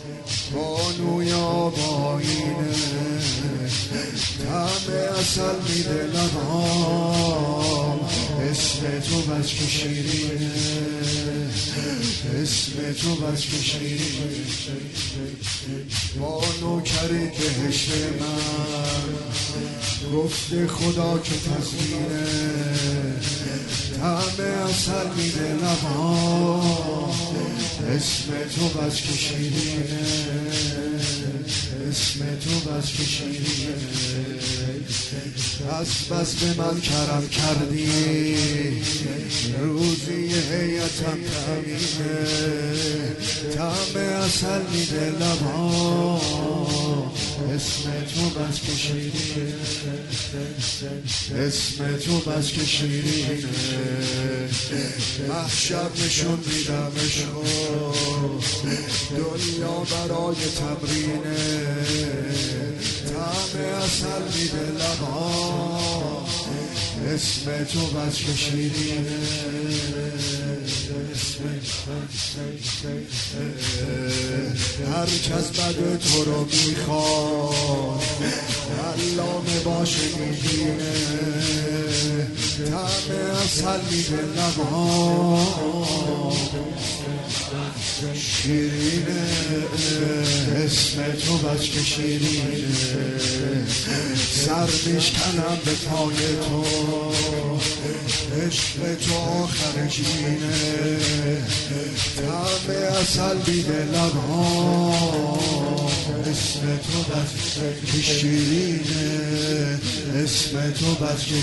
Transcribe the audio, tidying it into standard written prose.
بانوی آباینه طعم عسل میده لبام، اسم تو بس که شیرینه، اسم تو بس که شیرینه. با نوکری بهشت من گفته خدا که تزمینه، طعم عسل میده لبام، اسم تو بس که شیرینه، اسم تو بس که شیرینه. بس به من کرم کردی، روزی هیئتم تامینه، طعم عسل میده لبام، اسم تو بس که شیرینه، اسم تو بس که شیرینه. محشر نشون میدمشو، دنیا برای تمرینه، طعم عسل میده لبام، اسم تو بس که شیرینه. هر کس بد تو رو میخواد علامه باشه میبینه، طعم عسل میده لبام، شیرینه، اسم تو بس که شیرینه. سر میشکنم به پای تو، عشق تو آخر جینه، طعم عسل میده لبام، اسم تو بس که شیرینه، اسم تو بس که